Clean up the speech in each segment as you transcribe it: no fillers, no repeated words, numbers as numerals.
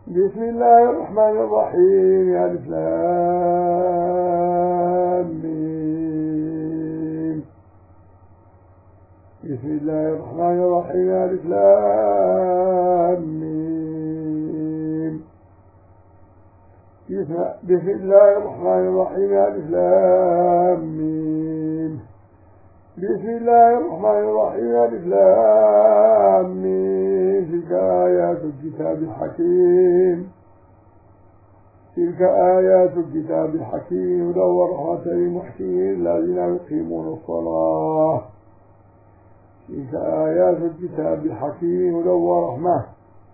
بسم الله الرحمن الرحيم. ألف لام ميم. بسم الله الرحمن الرحيم. ألف لام ميم. بسم الله الرحمن الرحيم. ألف لام ميم. بسم الله الرحمن الرحيم. ألف لام ميم. تلك آيات الكتاب الحكيم. تلك آيات الكتاب الحكيم هدى ورحمة للمحسنين الذين يقيمون الصلاة. تلك آيات الكتاب الحكيم هدى ورحمة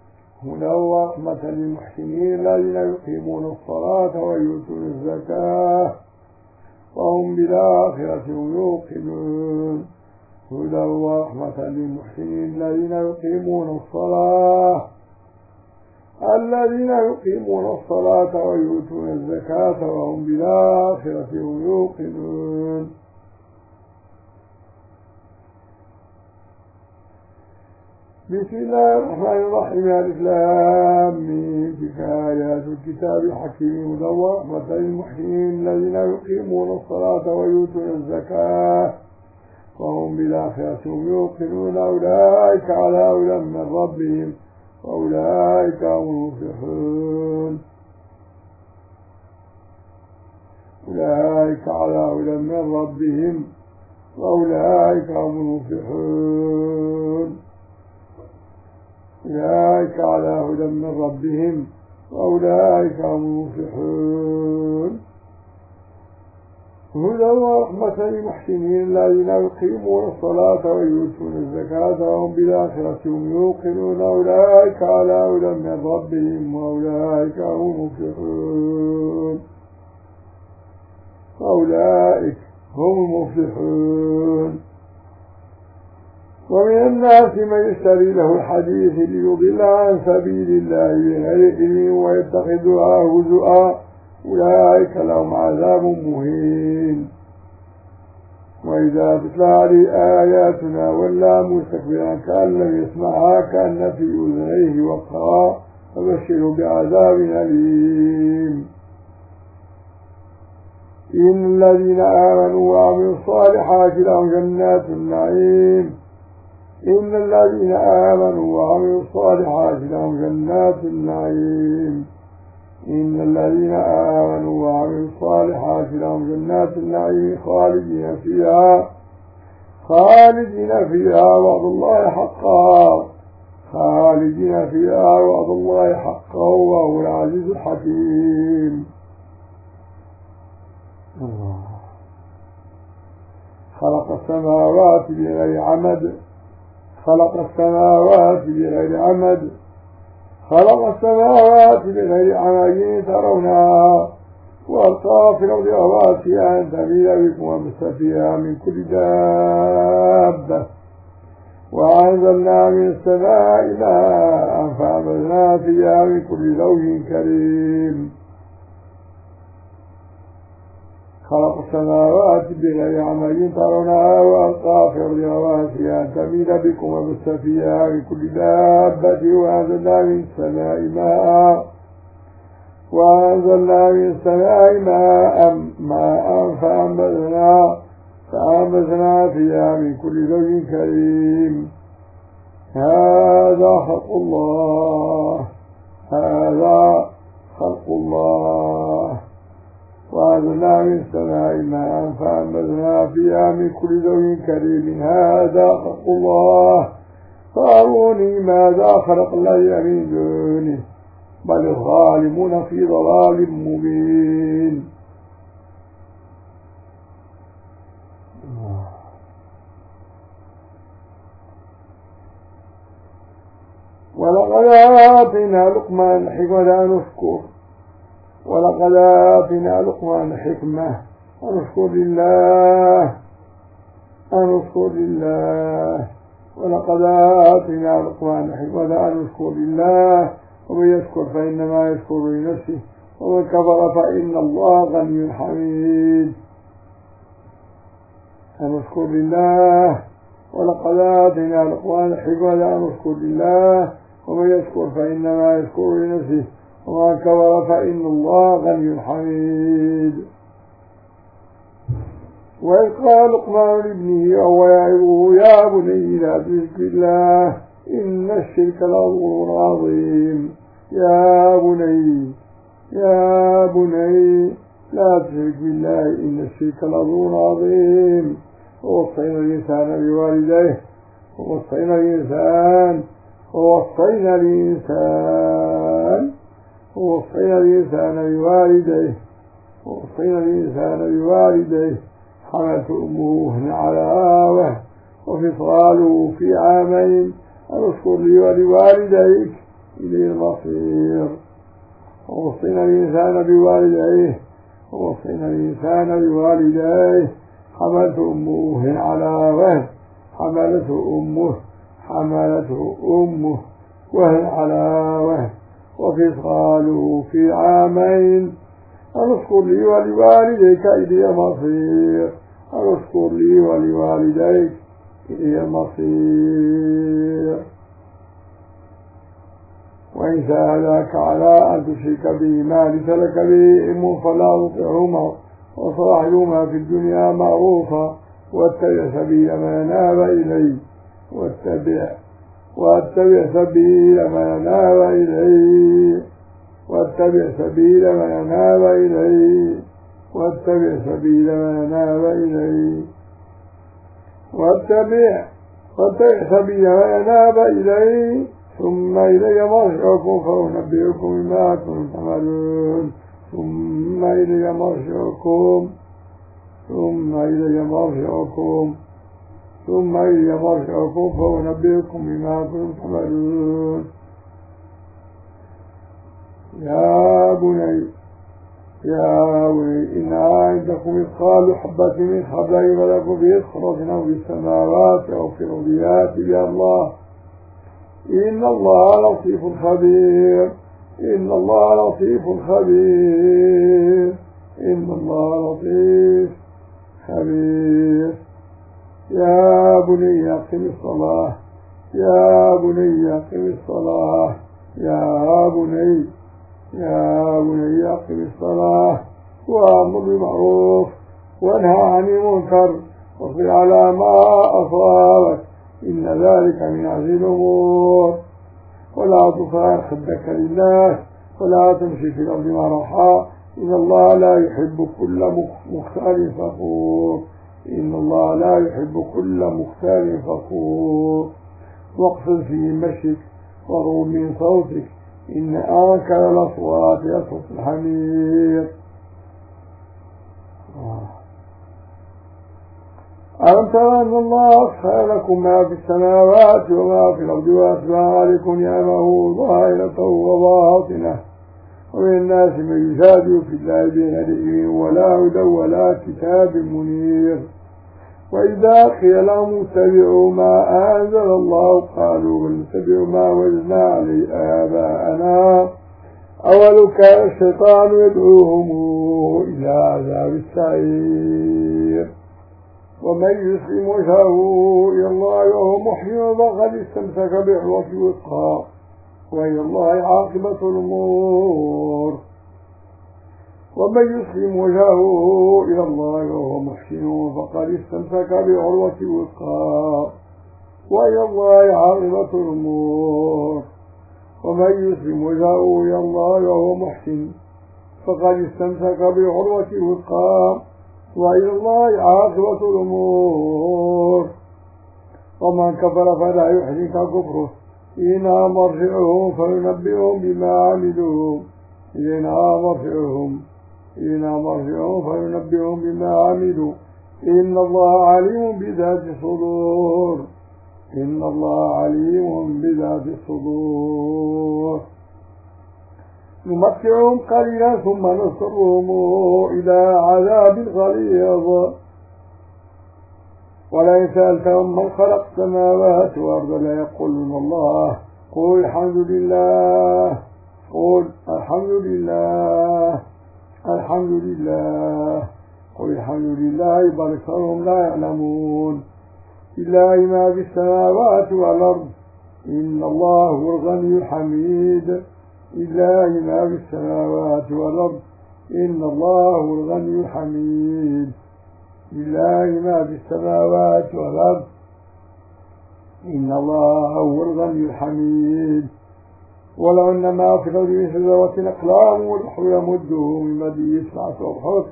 للمحسنين الذين يقيمون الصلاة ويؤتون الزكاة وهم بالآخرة هم يوقنون. هدى ورحمة للمحسنين الذين يقيمون الصلاة ويؤتون الزكاة وهم بالآخرة هم يوقنون. بسم الله الرحمن الرحيم. ألف لام ميم. تلك آيات الكتاب الحكيم هدى ورحمة للمحسنين الذين يقيمون الصلاة ويؤتون الزكاة وهم بالآخرة هم يوقنون. أولئك على هدى من ربهم وأولئك هم المفلحون. أولئك على هدى من ربهم وأولئك هم المفلحون. أولئك على هدى من ربهم وأولئك هم المفلحون. هدى ورحمة للمحسنين الذين يقيمون الصلاة ويؤتون الزكاة وهم بالآخرة هم يوقنون. أولئك على هدى من ربهم وأولئك هم المفلحون. أولئك هم المفلحون. ومن الناس من يشتري له الحديث ليضل عن سبيل الله بغير علم ويتخذها هزؤا أولئك لهم عذاب مهين. وإذا تتلى عليه آياتنا ولى مستكبرا كأن لم يسمعها كأن في أذنيه وقرا فبشره بعذاب أليم. إن الذين آمنوا وعملوا الصالحات لهم جنات النعيم. إن الذين آمنوا وعملوا الصالحات لهم جنات النعيم. إن الذين آمنوا وعملوا الصالحات لهم جنات النعيم خالدين فيها وعد الله حقا. خالدين فيها وعد الله حقا وهو العزيز الحكيم. خلق السماوات بغير عمد. خلق السماوات بغير عمد ترونها وألقى في الأرض رواسي أن تميد بكم وبث فيها من كل دابة وأنزلنا من السماء ماء فأنبتنا فيها من كل زوج كريم. خلق السماوات بغير عمد ترونها وألقى في الأرض رواسي أن تميد بكم وبث فيها من كل دابة وأنزلنا من السماء ماء فأنبتنا فيها من كل زوج كريم. هذا خلق الله وأنزلنا من السماء ماء فأنبتنا فيها من كل زوج كريم. هذا خلق الله فأروني ماذا خلق الذين من دونه بل الظالمون في ضلال مبين. ولقد آتينا لقمان الحكمة أن اشكر لله. ولقد آتينا لقمان الحكمة أن اشكر لله ومن يشكر فإنما يشكر لنفسه ومن كفر فإن الله غني حميد. أن اشكر لله. ولقد آتينا لقمان الحكمة أن اشكر لله ومن يشكر فإنما يشكر لنفسه ومن كفر فإن الله غني حميد. وإذ قال لقمان لابنه وهو يعظه يا بني لا تشرك بالله إن الشرك لظلم عظيم. يا بني لا تشرك بالله إن الشرك لظلم عظيم. ووصينا الإنسان بوالديه ووصينا الإنسان بوالديه حملته أمه وهنا على وهن وفصاله في عامين أن اشكر لي ولوالديك إليه المصير. ووصينا الإنسان بوالديه حملته أمه وهنا على وهن حملته أمه وهن على وهن وفصاله في عامين أن اشكر لي ولوالديك إليه المصير. وإن ساعداك على أن تشرك به ما ليس لك به علم فلا تطعهما وصاحبهما في الدنيا معروفا واتبع سبيل من أناب إلي واتبع سبيل من أناب إلي ثم إلي مرجعكم فأنبئكم بما كنتم تعملون. ثم إلي مرجعكم فأنبئكم بما كنتم تعملون. يا بني إنها إن تكن مثقال حبة من خردل فلكم به خردل أو في السماوات أو في الأرض يأتي بها الله. إن الله لطيف خبير. يا بني أقم الصلاة وأمر بالمعروف وانهى عن المنكر واصبر على ما أصابك إن ذلك من عزم الأمور. ولا تصعر خدك لله ولا تمشي في الأرض مرحا إن الله لا يحب كل مختال فخور. واقصد في مشيك وغض من صوتك إن أنكر الأصوات لصوت الحمير. ألم ترى أن الله أسخر لكم ما في السماوات وما في الأرض وأتبع عليكم نعمه ظاهرة وباطنة ومن الناس من يجادل في الله بغير علم ولا هدى ولا كتاب منير. وإذا قيل لهم اتبعوا ما أنزل الله قالوا بل نتبع ما وجدنا عليه آباءنا أولو كان الشيطان يدعوهم إلى عذاب السعير. ومن يسلم وجهه إلى الله وهو محسن فقد استمسك بعروة الوثقى وإلى الله عاقبة الأمور. ومن كفر فلا يحزنك كفره إنها مرجعهم فينبئهم بما عملوا إن الله عليم بذات الصدور. نمتعهم قليلا ثم نضطرهم إلى عذاب غليظ. ولئن سألتهم من خلق السماوات والأرض ليقولن الله قل الحمد لله بل أكثرهم لا يعلمون. لله ما في السماوات والأرض إن الله هو الغني الحميد لله ما في السماوات والأرض إن الله هو الغني الحميد. لله ما في السماوات والأرض إن الله هو الغني الحميد. ولو أن ما في الأرض من شجرة أقلام والبحر يمده من بعده 7 أبحر.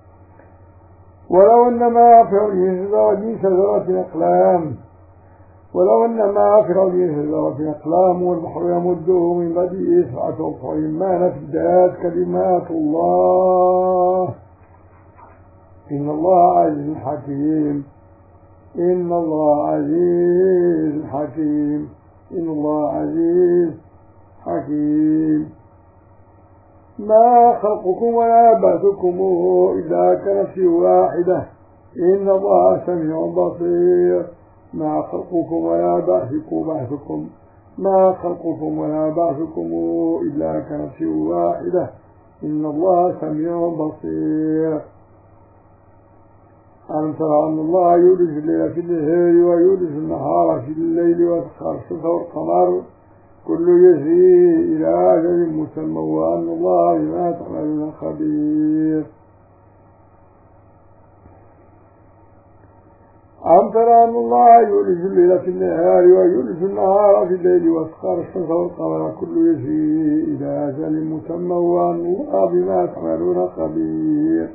ولو أن ما في الأرض من شجرة أقلام والبحر يمده من بعده 7 أبحر ما نفدت كلمات الله إن الله عزيز حكيم. إن الله عزيز حكيم. إن الله عزيز حكيم. ما خلقكم ولا بعثكم إلا كنفس واحدة إن الله سميع بصير. ما خلقكم ولا بعثكم إلا كنفس واحدة إن الله سميع بصير. ألم ترى أن الله يولج الليل في النهار ويولج النهار في الليل وسخر الشمس والقمر كل يجري إلى أجل مسمى وأن الله بما تعملون خبير. ألم ترى أن الله يولج الليل في النهار ويولج النهار في الليل وسخر الشمس والقمر كل يجري إلى أجل مسمى وأن الله بما تعملون خبير.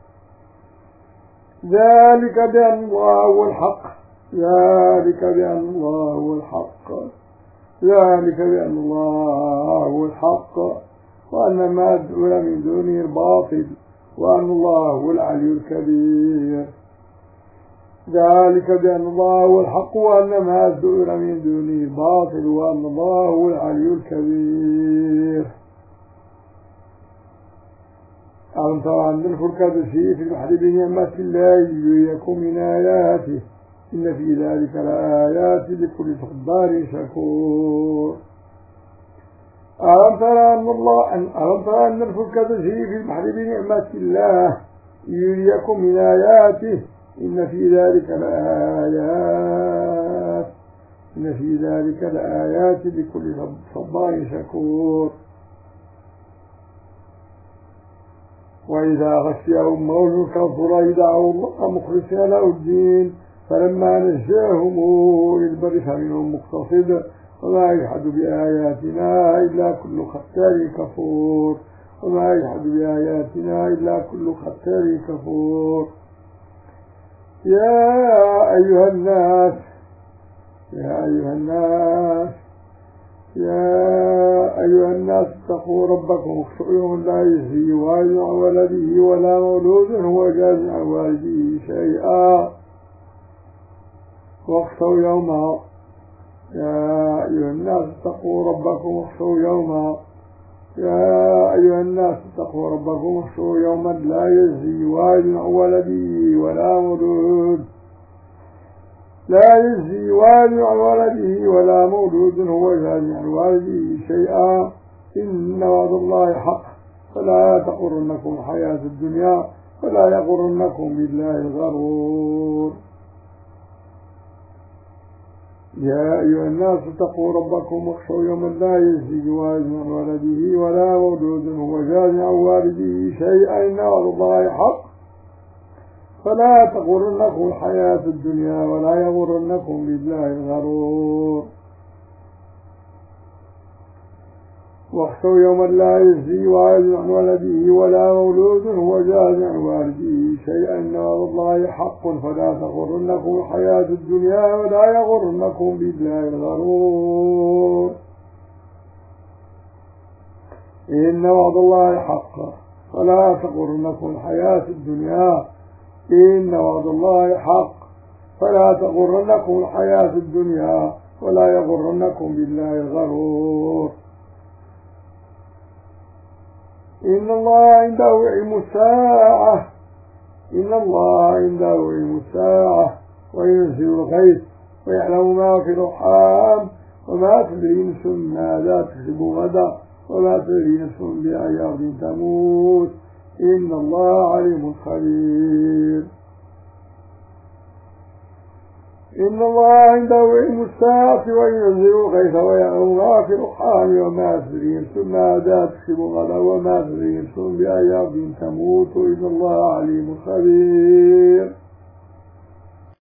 ذلك بأن الله هو الحق. وأن ما يدعون من دونه الباطل وأن الله هو العلي الكبير. ذلك بأن الله هو الحق وأن ما يدعون من دونه الباطل وأن الله هو العلي الكبير. ألم ترى أن الفلك تجري في البحر بنعمة الله ليريكم من آياته إن في ذلك لآيات لكل صبار شكور. ألم ترى أن الفلك تجري في البحر بنعمة الله ليريكم من آياته إن في ذلك لآيات لكل صبار شكور. وإذا غشيهم موج كالظلال دعوا الله مخلصين له الدين فلما نجاهم إلى البر فمنهم مقتصد وما يجحد بآياتنا إلا كل ختار كفور. يا أيها الناس اتقوا ربكم واخشوا يوما لا يجزي والد عن ولده ولا مولود هو جاز عن والده شيئا واخشوا يوما. يا أيها الناس اتقوا ربكم واخشوا يوما لا يجزي والد عن ولده ولا مولود هو جاز عن والده شيئا إن وعد الله حق فلا تغرنكم الحياة الدنيا ولا يغرنكم بالله الغرور. يا أيها الناس اتقوا ربكم واخشوا يوما لا يجزي والد عن ولده ولا مولود هو جاز عن والده شيئا إن وعد الله حق فلا تغرنكم الحياة الدنيا ولا يغرنكم بالله الغرور. واخشوا يوما لا يجزي والد عن ولده ولا مولود هو جاز عن والده شيئا إن وعد الله حق فلا تغرنكم الحياة الدنيا ولا يغرنكم بالله الغرور. إن وعد الله حق فلا تغرنكم الحياة الدنيا ولا يغرنكم بالله الغرور. إن الله عنده علم الساعة وينزل الغيث ويعلم ما في الأرحام وما تدري نفس ماذا تكسب غدا وما تدري نفس بأي أرض تموت إن الله عليم خبير. إن الله عنده علم الساعة وينزل الغيث ويعلم ما في الأرحام وما تدري ثم لا تكسب غدا وما تدري ثم بأي أرض تموت إن الله عليم خبير.